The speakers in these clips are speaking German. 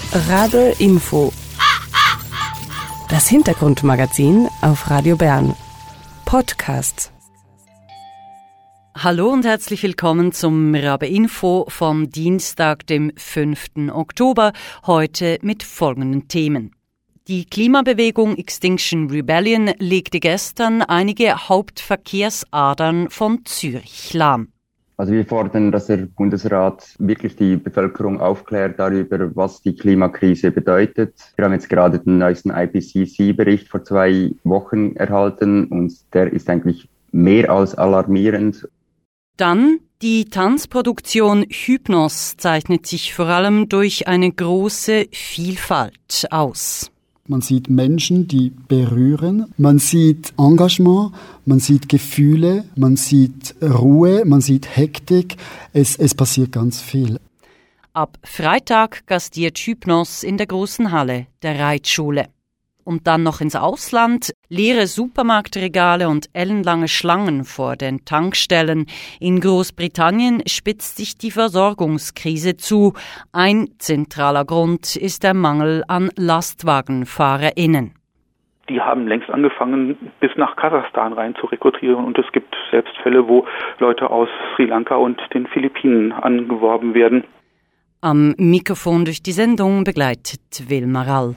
Radl Info. Das Hintergrundmagazin auf Radio Bern. Podcast. Hallo und herzlich willkommen zum Rabe Info vom Dienstag, dem 5. Oktober, heute mit folgenden Themen. Die Klimabewegung Extinction Rebellion legte gestern einige Hauptverkehrsadern von Zürich lahm. Also wir fordern, dass der Bundesrat wirklich die Bevölkerung aufklärt darüber, was die Klimakrise bedeutet. Wir haben jetzt gerade den neuesten IPCC-Bericht vor 2 Wochen erhalten und der ist eigentlich mehr als alarmierend. Dann die Tanzproduktion Hypnos zeichnet sich vor allem durch eine große Vielfalt aus. Man sieht Menschen, die berühren, man sieht Engagement, man sieht Gefühle, man sieht Ruhe, man sieht Hektik. Es passiert ganz viel. Ab Freitag gastiert Hypnos in der großen Halle der Reitschule. Und dann noch ins Ausland, leere Supermarktregale und ellenlange Schlangen vor den Tankstellen. In Großbritannien spitzt sich die Versorgungskrise zu. Ein zentraler Grund ist der Mangel an LastwagenfahrerInnen. Die haben längst angefangen, bis nach Kasachstan rein zu rekrutieren. Und es gibt selbst Fälle, wo Leute aus Sri Lanka und den Philippinen angeworben werden. Am Mikrofon durch die Sendung begleitet Wilma Rall.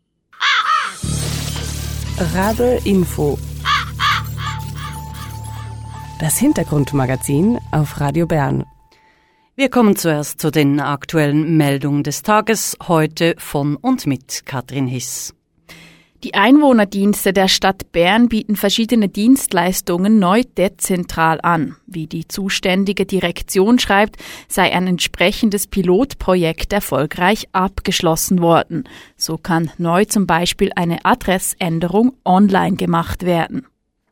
Radl Info. Das Hintergrundmagazin auf Radio Bern. Wir kommen zuerst zu den aktuellen Meldungen des Tages, heute von und mit Katrin Hiss. Die Einwohnerdienste der Stadt Bern bieten verschiedene Dienstleistungen neu dezentral an. Wie die zuständige Direktion schreibt, sei ein entsprechendes Pilotprojekt erfolgreich abgeschlossen worden. So kann neu zum Beispiel eine Adressänderung online gemacht werden.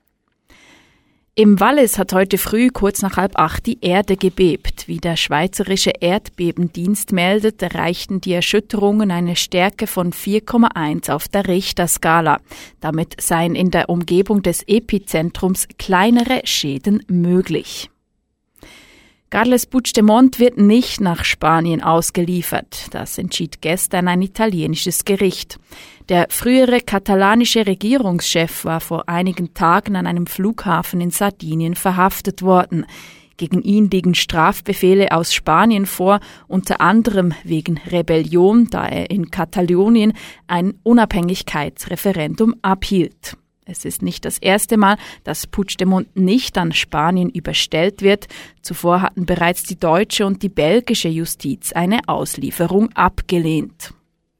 Im Wallis hat heute früh kurz nach 7:30 die Erde gebebt. Wie der Schweizerische Erdbebendienst meldet, erreichten die Erschütterungen eine Stärke von 4,1 auf der Richterskala. Damit seien in der Umgebung des Epizentrums kleinere Schäden möglich. Carles Puigdemont wird nicht nach Spanien ausgeliefert. Das entschied gestern ein italienisches Gericht. Der frühere katalanische Regierungschef war vor einigen Tagen an einem Flughafen in Sardinien verhaftet worden. Gegen ihn liegen Strafbefehle aus Spanien vor, unter anderem wegen Rebellion, da er in Katalonien ein Unabhängigkeitsreferendum abhielt. Es ist nicht das erste Mal, dass Puigdemont nicht an Spanien überstellt wird. Zuvor hatten bereits die deutsche und die belgische Justiz eine Auslieferung abgelehnt.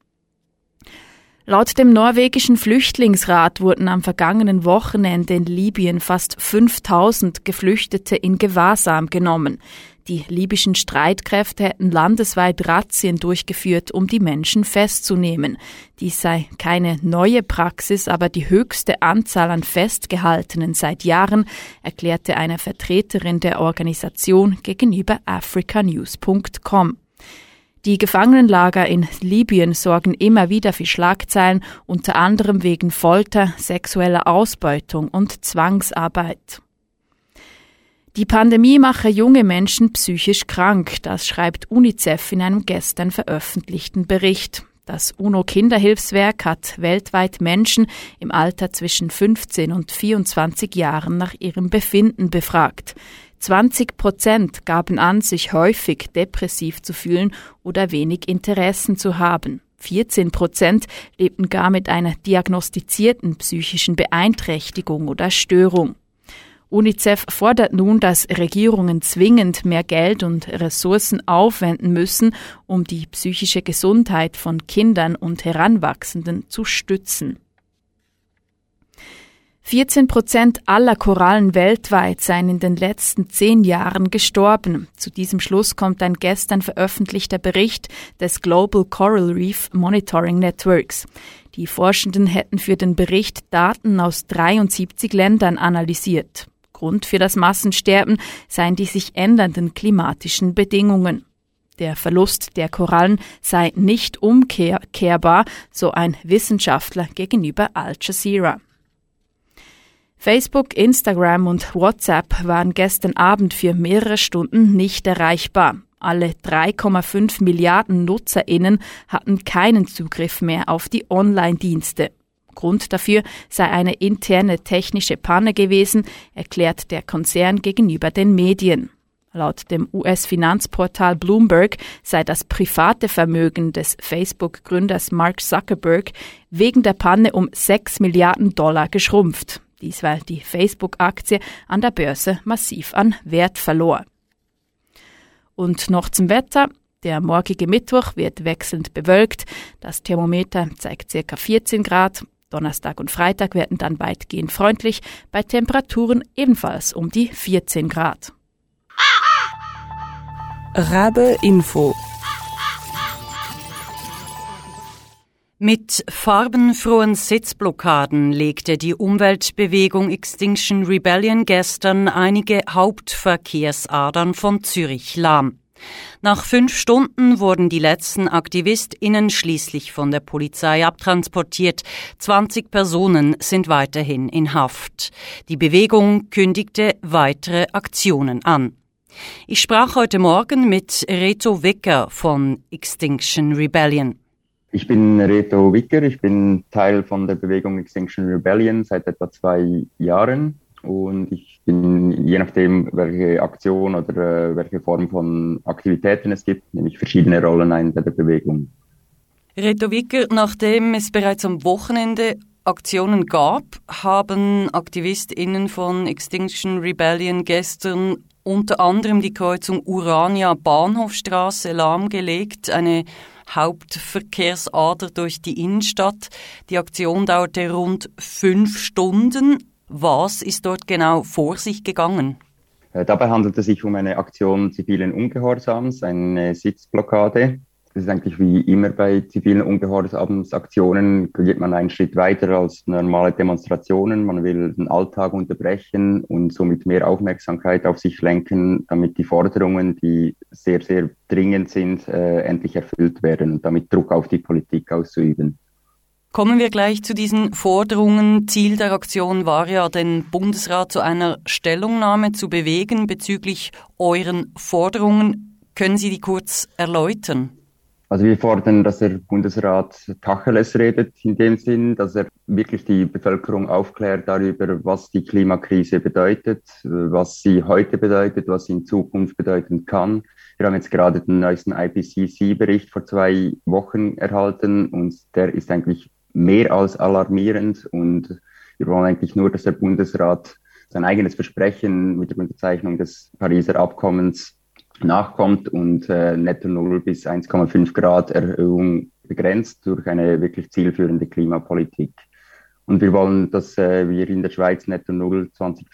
Laut dem norwegischen Flüchtlingsrat wurden am vergangenen Wochenende in Libyen fast 5000 Geflüchtete in Gewahrsam genommen. Die libyschen Streitkräfte hätten landesweit Razzien durchgeführt, um die Menschen festzunehmen. Dies sei keine neue Praxis, aber die höchste Anzahl an Festgehaltenen seit Jahren, erklärte eine Vertreterin der Organisation gegenüber africanews.com. Die Gefangenenlager in Libyen sorgen immer wieder für Schlagzeilen, unter anderem wegen Folter, sexueller Ausbeutung und Zwangsarbeit. Die Pandemie mache junge Menschen psychisch krank, das schreibt UNICEF in einem gestern veröffentlichten Bericht. Das UNO-Kinderhilfswerk hat weltweit Menschen im Alter zwischen 15 und 24 Jahren nach ihrem Befinden befragt. 20% gaben an, sich häufig depressiv zu fühlen oder wenig Interessen zu haben. 14% lebten gar mit einer diagnostizierten psychischen Beeinträchtigung oder Störung. UNICEF fordert nun, dass Regierungen zwingend mehr Geld und Ressourcen aufwenden müssen, um die psychische Gesundheit von Kindern und Heranwachsenden zu stützen. 14% aller Korallen weltweit seien in den letzten 10 Jahren gestorben. Zu diesem Schluss kommt ein gestern veröffentlichter Bericht des Global Coral Reef Monitoring Networks. Die Forschenden hätten für den Bericht Daten aus 73 Ländern analysiert. Grund für das Massensterben seien die sich ändernden klimatischen Bedingungen. Der Verlust der Korallen sei nicht umkehrbar, so ein Wissenschaftler gegenüber Al Jazeera. Facebook, Instagram und WhatsApp waren gestern Abend für mehrere Stunden nicht erreichbar. Alle 3,5 Milliarden NutzerInnen hatten keinen Zugriff mehr auf die Online-Dienste. Grund dafür sei eine interne technische Panne gewesen, erklärt der Konzern gegenüber den Medien. Laut dem US-Finanzportal Bloomberg sei das private Vermögen des Facebook-Gründers Mark Zuckerberg wegen der Panne um $6 Milliarden geschrumpft. Dies, weil die Facebook-Aktie an der Börse massiv an Wert verlor. Und noch zum Wetter. Der morgige Mittwoch wird wechselnd bewölkt. Das Thermometer zeigt ca. 14 Grad. Donnerstag und Freitag werden dann weitgehend freundlich, bei Temperaturen ebenfalls um die 14 Grad. Rabe Info. Mit farbenfrohen Sitzblockaden legte die Umweltbewegung Extinction Rebellion gestern einige Hauptverkehrsadern von Zürich lahm. Nach 5 Stunden wurden die letzten AktivistInnen schließlich von der Polizei abtransportiert. 20 Personen sind weiterhin in Haft. Die Bewegung kündigte weitere Aktionen an. Ich sprach heute Morgen mit Reto Wicker von Extinction Rebellion. Ich bin Reto Wicker, ich bin Teil von der Bewegung Extinction Rebellion seit etwa 2 Jahren und ich bin, je nachdem welche Aktion oder welche Form von Aktivitäten es gibt, nehme ich verschiedene Rollen ein bei der Bewegung. Reto Wicker, nachdem es bereits am Wochenende Aktionen gab, haben AktivistInnen von Extinction Rebellion gestern unter anderem die Kreuzung Urania-Bahnhofstraße lahmgelegt, eine Hauptverkehrsader durch die Innenstadt. Die Aktion dauerte rund 5 Stunden. Was ist dort genau vor sich gegangen? Dabei handelt es sich um eine Aktion zivilen Ungehorsams, eine Sitzblockade. Das ist eigentlich wie immer bei zivilen Ungehorsamsaktionen, geht man einen Schritt weiter als normale Demonstrationen. Man will den Alltag unterbrechen und somit mehr Aufmerksamkeit auf sich lenken, damit die Forderungen, die sehr, sehr dringend sind, endlich erfüllt werden und damit Druck auf die Politik auszuüben. Kommen wir gleich zu diesen Forderungen. Ziel der Aktion war ja, den Bundesrat zu einer Stellungnahme zu bewegen bezüglich euren Forderungen. Können Sie die kurz erläutern? Also wir fordern, dass der Bundesrat Tacheles redet, in dem Sinn, dass er wirklich die Bevölkerung aufklärt darüber, was die Klimakrise bedeutet, was sie heute bedeutet, was sie in Zukunft bedeuten kann. Wir haben jetzt gerade den neuesten IPCC-Bericht vor 2 Wochen erhalten und der ist eigentlich mehr als alarmierend und wir wollen eigentlich nur, dass der Bundesrat sein eigenes Versprechen mit der Unterzeichnung des Pariser Abkommens nachkommt und netto 0 bis 1,5 Grad Erhöhung begrenzt durch eine wirklich zielführende Klimapolitik. Und wir wollen, dass wir in der Schweiz netto 0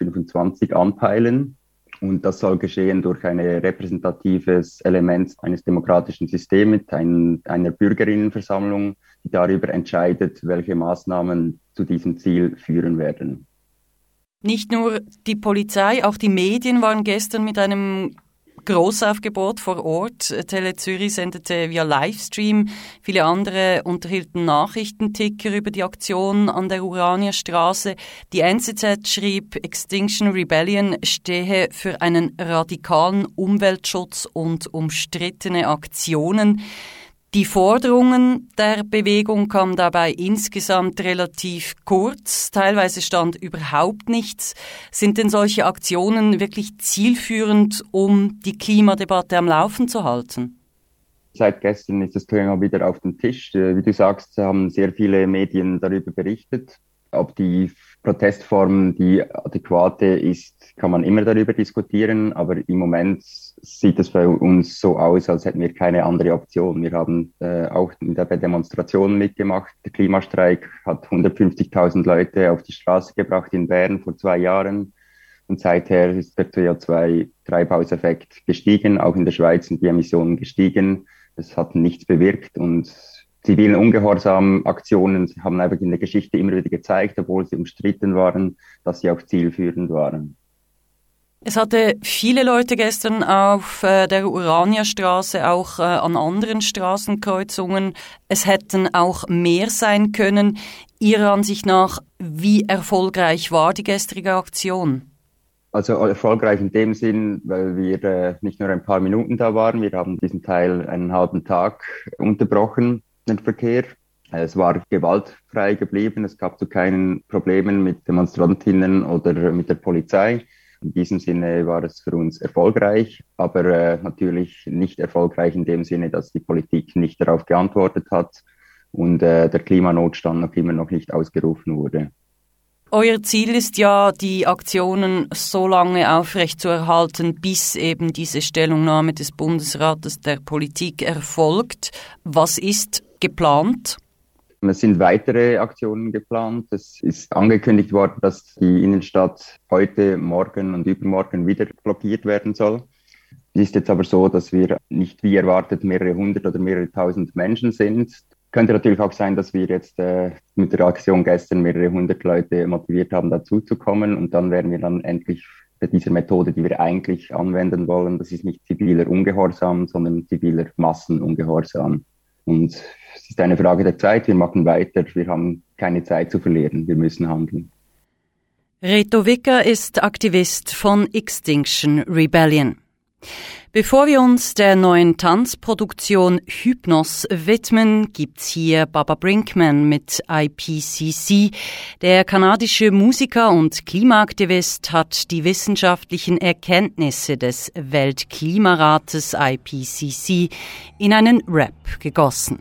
2025 anpeilen. Und das soll geschehen durch ein repräsentatives Element eines demokratischen Systems, einer Bürgerinnenversammlung, die darüber entscheidet, welche Maßnahmen zu diesem Ziel führen werden. Nicht nur die Polizei, auch die Medien waren gestern mit einem Grossaufgebot vor Ort. Tele Zürich sendete via Livestream. Viele andere unterhielten Nachrichtenticker über die Aktion an der Urania-Straße. Die NZZ schrieb, Extinction Rebellion stehe für einen radikalen Umweltschutz und umstrittene Aktionen. Die Forderungen der Bewegung kamen dabei insgesamt relativ kurz, teilweise stand überhaupt nichts. Sind denn solche Aktionen wirklich zielführend, um die Klimadebatte am Laufen zu halten? Seit gestern ist das Thema wieder auf dem Tisch. Wie du sagst, haben sehr viele Medien darüber berichtet. Ob die Protestform die adäquate ist, kann man immer darüber diskutieren, aber im Moment sieht es bei uns so aus, als hätten wir keine andere Option. Wir haben auch bei Demonstrationen mitgemacht. Der Klimastreik hat 150.000 Leute auf die Straße gebracht in Bern vor 2 Jahren. Und seither ist der CO2-Treibhauseffekt gestiegen. Auch in der Schweiz sind die Emissionen gestiegen. Das hat nichts bewirkt und zivilen Ungehorsam-Aktionen haben einfach in der Geschichte immer wieder gezeigt, obwohl sie umstritten waren, dass sie auch zielführend waren. Es hatte viele Leute gestern auf der Urania-Straße, auch an anderen Straßenkreuzungen. Es hätten auch mehr sein können. Ihrer Ansicht nach, wie erfolgreich war die gestrige Aktion? Also erfolgreich in dem Sinn, weil wir nicht nur ein paar Minuten da waren, wir haben diesen Teil einen halben Tag unterbrochen, den Verkehr. Es war gewaltfrei geblieben, es gab so keinen Problemen mit Demonstrantinnen oder mit der Polizei. In diesem Sinne war es für uns erfolgreich, aber natürlich nicht erfolgreich in dem Sinne, dass die Politik nicht darauf geantwortet hat und der Klimanotstand noch nicht ausgerufen wurde. Euer Ziel ist ja, die Aktionen so lange aufrechtzuerhalten, bis eben diese Stellungnahme des Bundesrates der Politik erfolgt. Was ist geplant? Es sind weitere Aktionen geplant. Es ist angekündigt worden, dass die Innenstadt heute, morgen und übermorgen wieder blockiert werden soll. Es ist jetzt aber so, dass wir nicht wie erwartet mehrere hundert oder mehrere tausend Menschen sind. Könnte natürlich auch sein, dass wir jetzt mit der Aktion gestern mehrere hundert Leute motiviert haben, dazuzukommen. Und dann wären wir dann endlich bei dieser Methode, die wir eigentlich anwenden wollen. Das ist nicht ziviler Ungehorsam, sondern ziviler Massenungehorsam. Und es ist eine Frage der Zeit. Wir machen weiter. Wir haben keine Zeit zu verlieren. Wir müssen handeln. Reto Wicker ist Aktivist von Extinction Rebellion. Bevor wir uns der neuen Tanzproduktion Hypnos widmen, gibt's hier Baba Brinkman mit IPCC. Der kanadische Musiker und Klimaaktivist hat die wissenschaftlichen Erkenntnisse des Weltklimarates IPCC in einen Rap gegossen.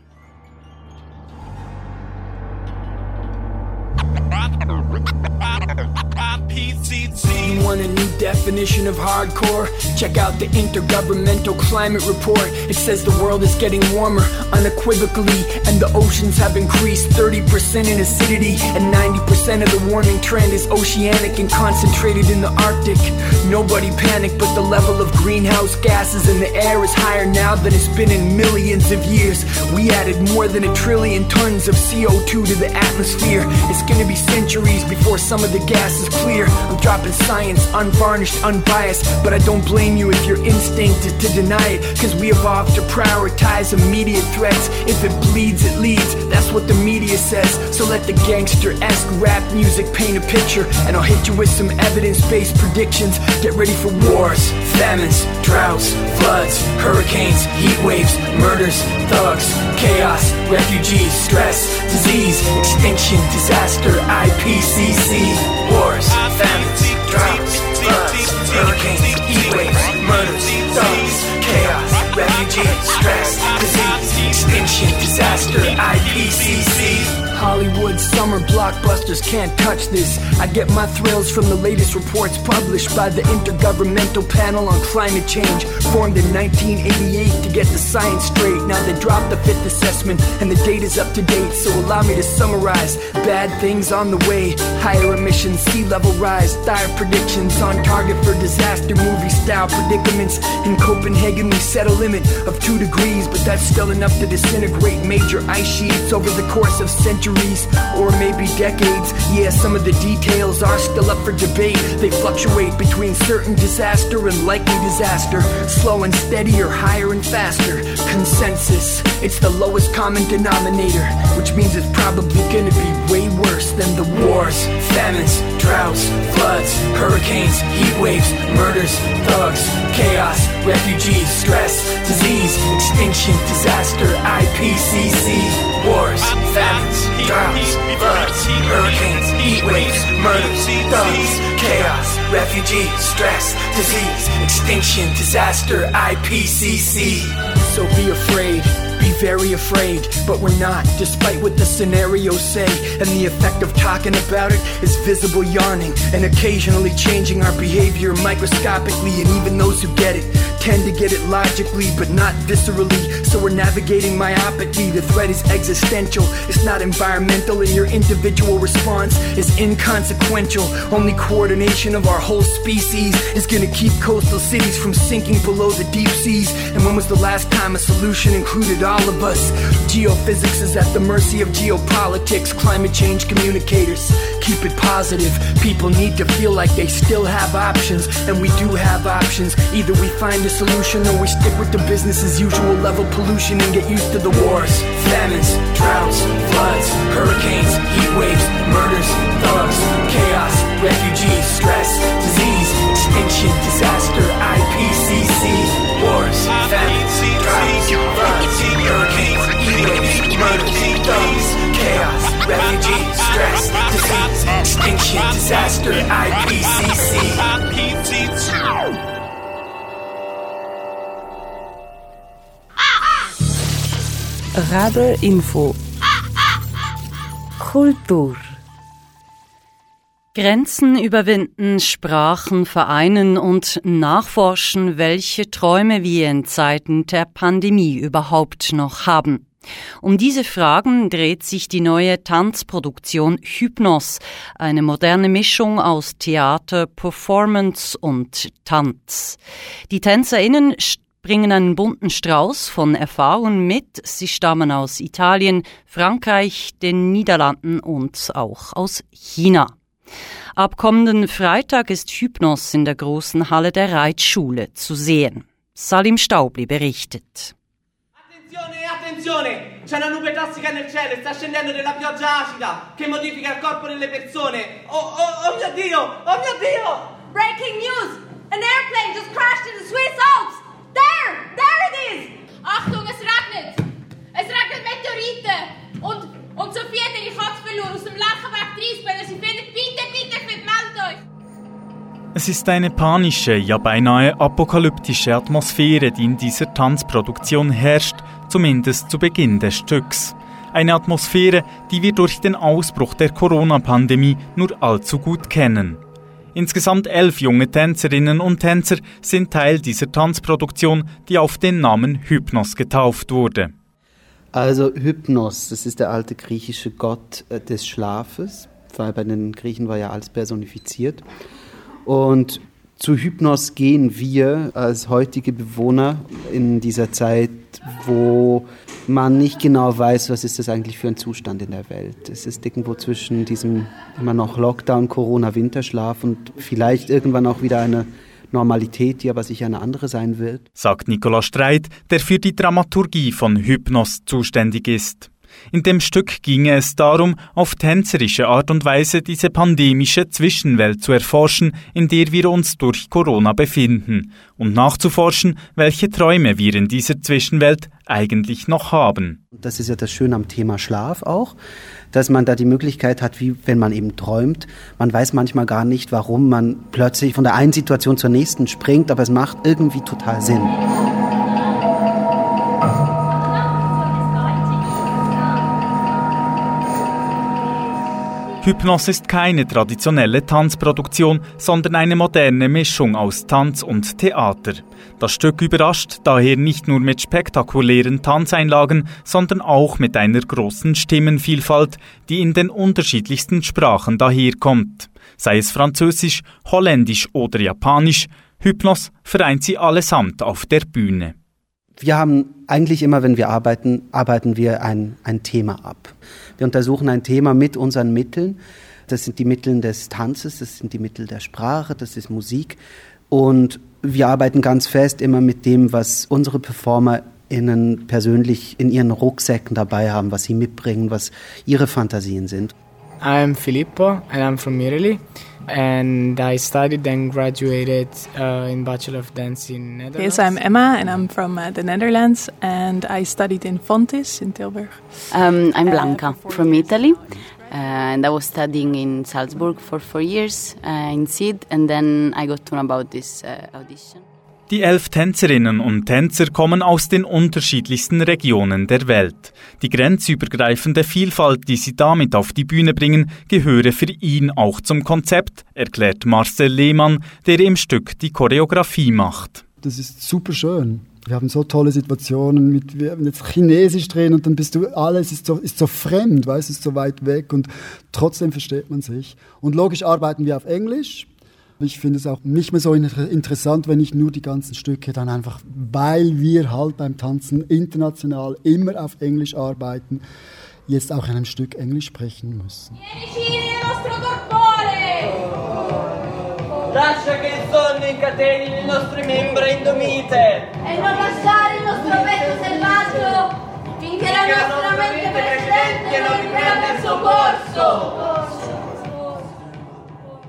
You want a new definition of hardcore? Check out the Intergovernmental Climate Report. It says the world is getting warmer unequivocally, and the oceans have increased 30% in acidity, and 90% of the warming trend is oceanic and concentrated in the Arctic. Nobody panic, but the level of greenhouse gases in the air is higher now than it's been in millions of years. We added more than 1 trillion tons of CO2 to the atmosphere. It's gonna be centuries before some of the gas is clear. I'm dropping science, unvarnished, unbiased, but I don't blame you if your instinct is to deny it, cause we evolved to prioritize immediate threats. If it bleeds, it leads, that's what the media says. So let the gangster-esque rap music paint a picture, and I'll hit you with some evidence-based predictions. Get ready for wars, famines, droughts, floods, hurricanes, heat waves, murders, thugs, chaos, refugees, stress, disease, extinction, disaster, IPCC. Wars, famines, droughts, floods, hurricanes, heat waves, murders, thugs, chaos, refugees, stress, disease, extinction, disaster, IPCC. Hollywood summer blockbusters can't touch this. I get my thrills from the latest reports published by the Intergovernmental Panel on Climate Change, formed in 1988 to get the science straight. Now they dropped the fifth assessment and the data's up to date, so allow me to summarize. Bad things on the way, higher emissions, sea level rise, dire predictions on target for disaster movie style predicaments. In Copenhagen we set a limit of 2 degrees, but that's still enough to disintegrate major ice sheets over the course of centuries or maybe decades. Yeah, some of the details are still up for debate. They fluctuate between certain disaster and likely disaster, slow and steady or higher and faster. Consensus, it's the lowest common denominator, which means it's probably gonna be way worse than the wars, famines, droughts, floods, hurricanes, heat waves, murders, thugs, chaos, refugees, stress, disease, extinction, disaster, IPCC. Wars, famines, droughts, floods, hurricanes, heat waves, murders, thugs, chaos, refugees, stress, disease, extinction, disaster, IPCC. So be afraid. Be very afraid, but we're not, despite what the scenarios say. And the effect of talking about it is visible yarning, and occasionally changing our behavior microscopically. And even those who get it tend to get it logically, but not viscerally. So we're navigating myopically. The threat is existential, it's not environmental, and your individual response is inconsequential. Only coordination of our whole species is gonna keep coastal cities from sinking below the deep seas. And when was the last time a solution included all of us? Geophysics is at the mercy of geopolitics. Climate change communicators, keep it positive. People need to feel like they still have options, and we do have options. Either we find a solution or we stick with the business as usual level pollution and get used to the wars, famines, droughts, floods, hurricanes, heat waves, murders, thugs, chaos, refugees, stress, disease, extinction, disaster, IPCC, wars, famines, droughts, floods, hurricanes, heatwaves, murders, thugs, chaos, refugee, stress, disease, extinction, disaster, IPCC. Radar Info. Kultur. Grenzen überwinden, Sprachen vereinen und nachforschen, welche Träume wir in Zeiten der Pandemie überhaupt noch haben. Um diese Fragen dreht sich die neue Tanzproduktion Hypnos, eine moderne Mischung aus Theater, Performance und Tanz. Die TänzerInnen bringen einen bunten Strauß von Erfahrungen mit. Sie stammen aus Italien, Frankreich, den Niederlanden und auch aus China. Ab kommenden Freitag ist Hypnos in der großen Halle der Reitschule zu sehen. Salim Staubli berichtet. Attenzione! C'è una nube tossica nel cielo e sta scendendo della pioggia acida che modifica il corpo delle persone. Oh mio Dio! Oh mio Dio! Breaking news! An airplane just crashed in the Swiss Alps! There it is! Achtung, es regnet! Es regnet Meteoriten! Und Sophie hat ihre Katze verloren aus dem Lechenweg 30. Wenn ihr sie findet, bitte, meldet euch! Es ist eine panische, ja beinahe apokalyptische Atmosphäre, die in dieser Tanzproduktion herrscht, zumindest zu Beginn des Stücks. Eine Atmosphäre, die wir durch den Ausbruch der Corona-Pandemie nur allzu gut kennen. Insgesamt 11 junge Tänzerinnen und Tänzer sind Teil dieser Tanzproduktion, die auf den Namen Hypnos getauft wurde. Also Hypnos, das ist der alte griechische Gott des Schlafes, weil bei den Griechen war ja alles personifiziert. Und zu Hypnos gehen wir als heutige Bewohner in dieser Zeit, wo man nicht genau weiß, was ist das eigentlich für ein Zustand in der Welt. Es ist irgendwo zwischen diesem immer noch Lockdown, Corona, Winterschlaf und vielleicht irgendwann auch wieder eine Normalität, die aber sicher eine andere sein wird. Sagt Nikolaus Streit, der für die Dramaturgie von Hypnos zuständig ist. In dem Stück ginge es darum, auf tänzerische Art und Weise diese pandemische Zwischenwelt zu erforschen, in der wir uns durch Corona befinden, und nachzuforschen, welche Träume wir in dieser Zwischenwelt eigentlich noch haben. Das ist ja das Schöne am Thema Schlaf auch, dass man da die Möglichkeit hat, wie wenn man eben träumt. Man weiß manchmal gar nicht, warum man plötzlich von der einen Situation zur nächsten springt, aber es macht irgendwie total Sinn. Hypnos ist keine traditionelle Tanzproduktion, sondern eine moderne Mischung aus Tanz und Theater. Das Stück überrascht daher nicht nur mit spektakulären Tanzeinlagen, sondern auch mit einer großen Stimmenvielfalt, die in den unterschiedlichsten Sprachen daherkommt. Sei es Französisch, Holländisch oder Japanisch, Hypnos vereint sie allesamt auf der Bühne. Wir haben eigentlich immer, wenn wir arbeiten wir ein Thema ab. Wir untersuchen ein Thema mit unseren Mitteln. Das sind die Mittel des Tanzes, das sind die Mittel der Sprache, das ist Musik. Und wir arbeiten ganz fest immer mit dem, was unsere PerformerInnen persönlich in ihren Rucksäcken dabei haben, was sie mitbringen, was ihre Fantasien sind. I'm Filippo and I'm from Italy. And I studied and graduated in Bachelor of Dance in Netherlands. Yes, I'm Emma and I'm from the Netherlands and I studied in Fontis in Tilburg. I'm Blanca from Italy and I was studying in Salzburg for 4 years in SID and then I got to know about this audition. Die 11 Tänzerinnen und Tänzer kommen aus den unterschiedlichsten Regionen der Welt. Die grenzübergreifende Vielfalt, die sie damit auf die Bühne bringen, gehöre für ihn auch zum Konzept, erklärt Marcel Lehmann, der im Stück die Choreografie macht. Das ist super schön. Wir haben so tolle Situationen, wir haben jetzt Chinesisch drehen und dann bist du, alles ist so fremd, weißt, ist so weit weg und trotzdem versteht man sich. Und logisch arbeiten wir auf Englisch. Ich finde es auch nicht mehr so interessant, wenn ich nur die ganzen Stücke dann einfach, weil wir halt beim Tanzen international immer auf Englisch arbeiten, jetzt auch in einem Stück Englisch sprechen müssen. Lascia che il sonno incateni le nostre membra indomite e non lasciare il nostro petto selvaggio finché la nostra mente presidente non riprende il suo corso.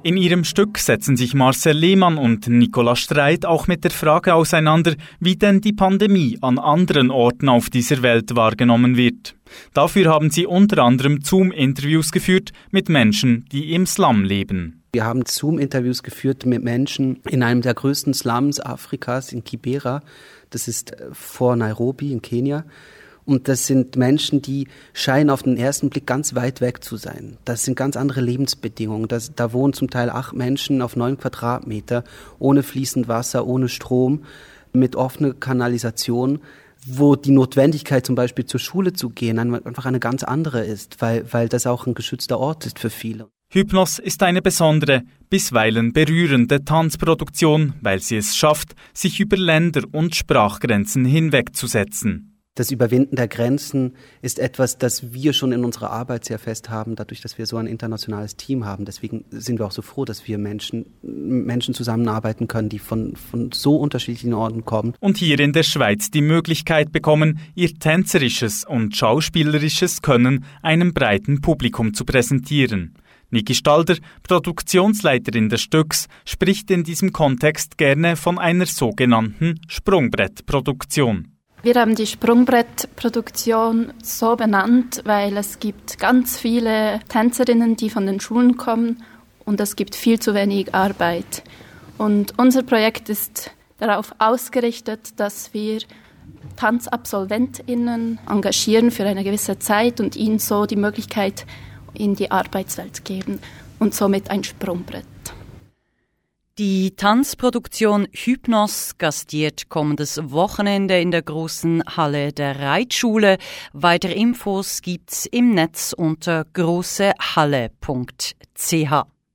In ihrem Stück setzen sich Marcel Lehmann und Nicola Streit auch mit der Frage auseinander, wie denn die Pandemie an anderen Orten auf dieser Welt wahrgenommen wird. Dafür haben sie unter anderem Zoom-Interviews geführt mit Menschen, die im Slum leben. Wir haben Zoom-Interviews geführt mit Menschen in einem der größten Slums Afrikas, in Kibera. Das ist vor Nairobi in Kenia. Und das sind Menschen, die scheinen auf den ersten Blick ganz weit weg zu sein. Das sind ganz andere Lebensbedingungen. Da wohnen zum Teil 8 Menschen auf 9 Quadratmeter, ohne fließend Wasser, ohne Strom, mit offener Kanalisation, wo die Notwendigkeit zum Beispiel zur Schule zu gehen einfach eine ganz andere ist, weil das auch ein geschützter Ort ist für viele. Hypnos ist eine besondere, bisweilen berührende Tanzproduktion, weil sie es schafft, sich über Länder- und Sprachgrenzen hinwegzusetzen. Das Überwinden der Grenzen ist etwas, das wir schon in unserer Arbeit sehr fest haben, dadurch, dass wir so ein internationales Team haben. Deswegen sind wir auch so froh, dass wir Menschen zusammenarbeiten können, die von so unterschiedlichen Orten kommen. Und hier in der Schweiz die Möglichkeit bekommen, ihr tänzerisches und schauspielerisches Können einem breiten Publikum zu präsentieren. Niki Stalder, Produktionsleiterin des Stücks, spricht in diesem Kontext gerne von einer sogenannten Sprungbrettproduktion. Wir haben die Sprungbrettproduktion so benannt, weil es gibt ganz viele Tänzerinnen, die von den Schulen kommen und es gibt viel zu wenig Arbeit. Und unser Projekt ist darauf ausgerichtet, dass wir TanzabsolventInnen engagieren für eine gewisse Zeit und ihnen so die Möglichkeit in die Arbeitswelt geben und somit ein Sprungbrett. Die Tanzproduktion Hypnos gastiert kommendes Wochenende in der großen Halle der Reitschule. Weitere Infos gibt's im Netz unter grossehalle.ch.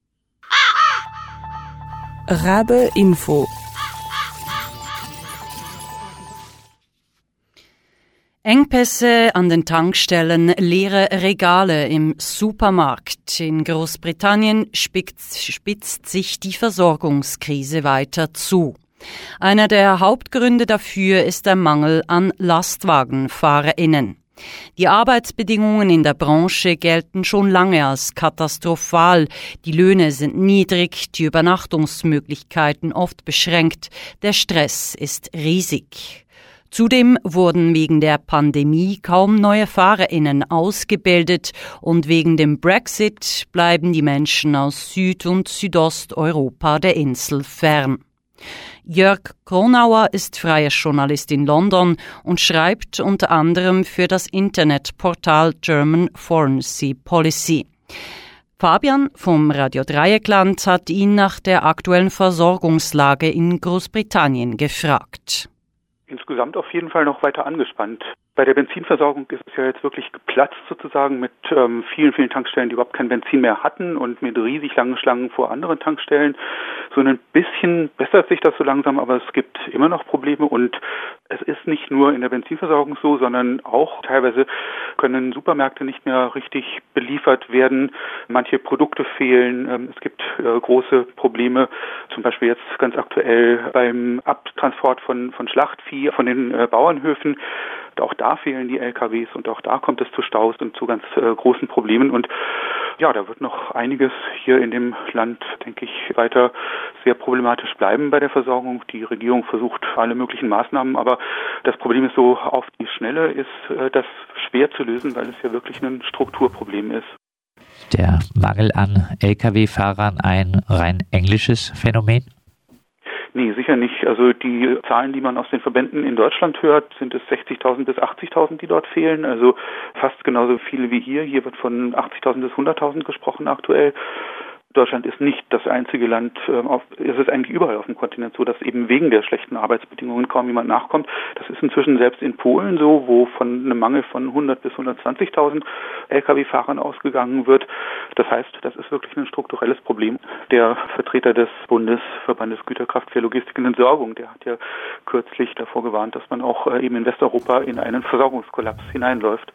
Rabe Info. Engpässe an den Tankstellen, leere Regale im Supermarkt. In Großbritannien spitzt sich die Versorgungskrise weiter zu. Einer der Hauptgründe dafür ist der Mangel an LastwagenfahrerInnen. Die Arbeitsbedingungen in der Branche gelten schon lange als katastrophal. Die Löhne sind niedrig, die Übernachtungsmöglichkeiten oft beschränkt. Der Stress ist riesig. Zudem wurden wegen der Pandemie kaum neue FahrerInnen ausgebildet und wegen dem Brexit bleiben die Menschen aus Süd- und Südosteuropa der Insel fern. Jörg Kronauer ist freier Journalist in London und schreibt unter anderem für das Internetportal German Foreign Policy. Fabian vom Radio Dreieckland hat ihn nach der aktuellen Versorgungslage in Großbritannien gefragt. Insgesamt auf jeden Fall noch weiter angespannt. Bei der Benzinversorgung ist es ja jetzt wirklich geplatzt sozusagen mit vielen, vielen Tankstellen, die überhaupt kein Benzin mehr hatten und mit riesig langen Schlangen vor anderen Tankstellen. So ein bisschen bessert sich das so langsam, aber es gibt immer noch Probleme und es ist nicht nur in der Benzinversorgung so, sondern auch teilweise können Supermärkte nicht mehr richtig beliefert werden. Manche Produkte fehlen. Es gibt große Probleme, zum Beispiel jetzt ganz aktuell beim Abtransport von Schlachtvieh von den Bauernhöfen. Auch da fehlen die LKWs und auch da kommt es zu Staus und zu ganz großen Problemen. Und ja, da wird noch einiges hier in dem Land, denke ich, weiter sehr problematisch bleiben bei der Versorgung. Die Regierung versucht alle möglichen Maßnahmen, aber das Problem ist so, auf die Schnelle ist das schwer zu lösen, weil es ja wirklich ein Strukturproblem ist. Der Mangel an Lkw-Fahrern ein rein englisches Phänomen? Nee, sicher nicht. Also die Zahlen, die man aus den Verbänden in Deutschland hört, sind es 60.000 bis 80.000, die dort fehlen. Also fast genauso viele wie hier. Hier wird von 80.000 bis 100.000 gesprochen aktuell. Deutschland ist nicht das einzige Land, es ist eigentlich überall auf dem Kontinent so, dass eben wegen der schlechten Arbeitsbedingungen kaum jemand nachkommt. Das ist inzwischen selbst in Polen so, wo von einem Mangel von 100 bis 120.000 Lkw-Fahrern ausgegangen wird. Das heißt, das ist wirklich ein strukturelles Problem. Der Vertreter des Bundesverbandes Güterkraftverkehr, Logistik und Entsorgung, der hat ja kürzlich davor gewarnt, dass man auch eben in Westeuropa in einen Versorgungskollaps hineinläuft.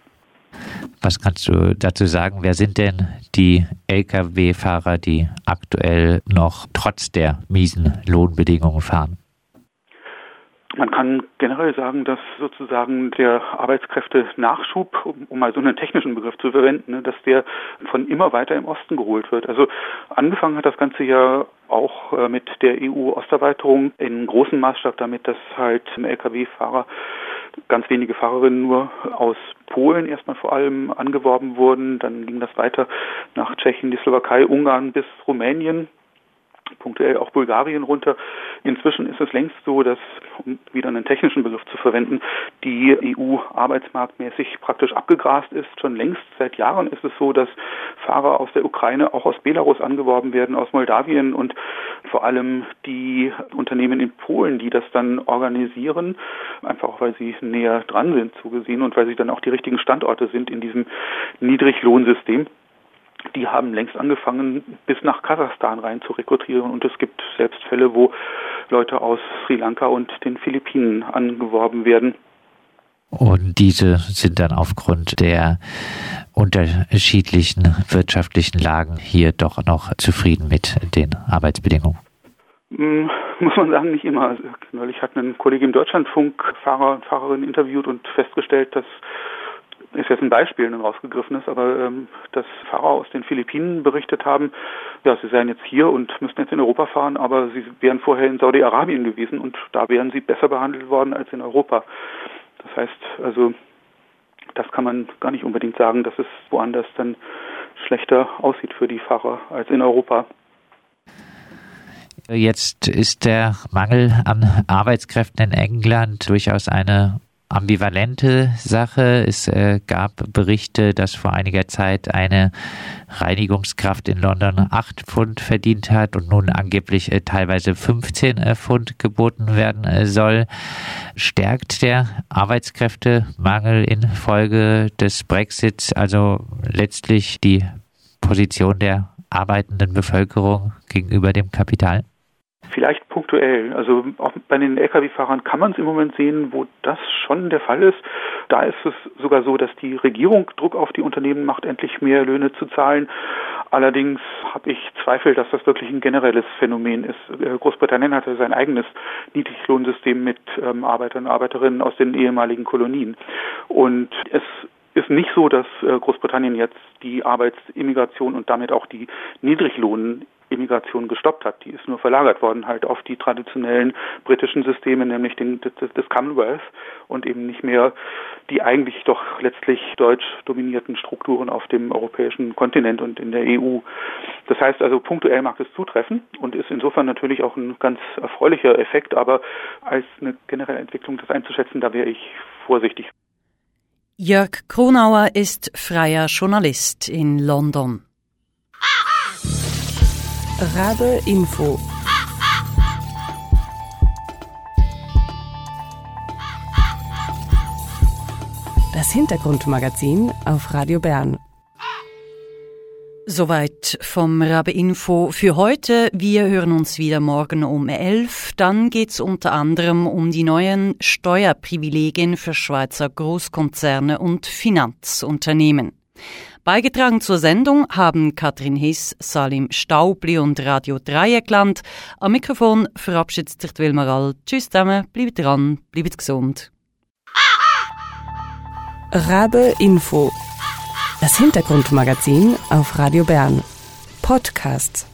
Was kannst du dazu sagen? Wer sind denn die Lkw-Fahrer, die aktuell noch trotz der miesen Lohnbedingungen fahren? Man kann generell sagen, dass sozusagen der Arbeitskräftenachschub, um mal so einen technischen Begriff zu verwenden, dass der von immer weiter im Osten geholt wird. Also angefangen hat das Ganze ja auch mit der EU-Osterweiterung in großem Maßstab damit, dass halt Lkw-Fahrer, ganz wenige Fahrerinnen nur aus Polen erstmal vor allem angeworben wurden. Dann ging das weiter nach Tschechien, die Slowakei, Ungarn bis Rumänien, punktuell auch Bulgarien runter. Inzwischen ist es längst so, dass, um wieder einen technischen Begriff zu verwenden, die EU arbeitsmarktmäßig praktisch abgegrast ist. Schon längst seit Jahren ist es so, dass Fahrer aus der Ukraine, auch aus Belarus angeworben werden, aus Moldawien und vor allem die Unternehmen in Polen, die das dann organisieren, einfach weil sie näher dran sind zugesehen und weil sie dann auch die richtigen Standorte sind in diesem Niedriglohnsystem. Die haben längst angefangen, bis nach Kasachstan rein zu rekrutieren. Und es gibt selbst Fälle, wo Leute aus Sri Lanka und den Philippinen angeworben werden. Und diese sind dann aufgrund der unterschiedlichen wirtschaftlichen Lagen hier doch noch zufrieden mit den Arbeitsbedingungen? Muss man sagen, nicht immer. Also, neulich hat ein Kollege im Deutschlandfunk Fahrer und Fahrerinnen interviewt und festgestellt, dass ist jetzt ein Beispiel, ein rausgegriffenes, aber dass Fahrer aus den Philippinen berichtet haben, ja, sie seien jetzt hier und müssten jetzt in Europa fahren, aber sie wären vorher in Saudi-Arabien gewesen und da wären sie besser behandelt worden als in Europa. Das heißt, also das kann man gar nicht unbedingt sagen, dass es woanders dann schlechter aussieht für die Fahrer als in Europa. Jetzt ist der Mangel an Arbeitskräften in England durchaus eine ambivalente Sache. Es gab Berichte, dass vor einiger Zeit eine Reinigungskraft in London 8 Pfund verdient hat und nun angeblich teilweise 15 Pfund geboten werden soll. Stärkt der Arbeitskräftemangel infolge des Brexits also letztlich die Position der arbeitenden Bevölkerung gegenüber dem Kapital? Vielleicht punktuell. Also auch bei den Lkw-Fahrern kann man es im Moment sehen, wo das schon der Fall ist. Da ist es sogar so, dass die Regierung Druck auf die Unternehmen macht, endlich mehr Löhne zu zahlen. Allerdings habe ich Zweifel, dass das wirklich ein generelles Phänomen ist. Großbritannien hatte sein eigenes Niedriglohnsystem mit Arbeitern und Arbeiterinnen aus den ehemaligen Kolonien. Und es ist nicht so, dass Großbritannien jetzt die Arbeitsimmigration und damit auch die Niedriglohnimmigration gestoppt hat. Die ist nur verlagert worden halt auf die traditionellen britischen Systeme, nämlich des Commonwealth und eben nicht mehr die eigentlich doch letztlich deutsch dominierten Strukturen auf dem europäischen Kontinent und in der EU. Das heißt also, punktuell mag es zutreffen und ist insofern natürlich auch ein ganz erfreulicher Effekt, aber als eine generelle Entwicklung das einzuschätzen, da wäre ich vorsichtig. Jörg Kronauer ist freier Journalist in London. Rabe Info. Das Hintergrundmagazin auf Radio Bern. Soweit vom Rabe Info für heute. Wir hören uns wieder morgen um 11. Dann geht's unter anderem um die neuen Steuerprivilegien für Schweizer Großkonzerne und Finanzunternehmen. Beigetragen zur Sendung haben Katrin Hiss, Salim Staubli und Radio Dreieckland. Am Mikrofon verabschiedet sich Wilmar All. Tschüss zusammen, bleibt dran, bleibt gesund. Rabe Info. Das Hintergrundmagazin auf Radio Bern. Podcasts.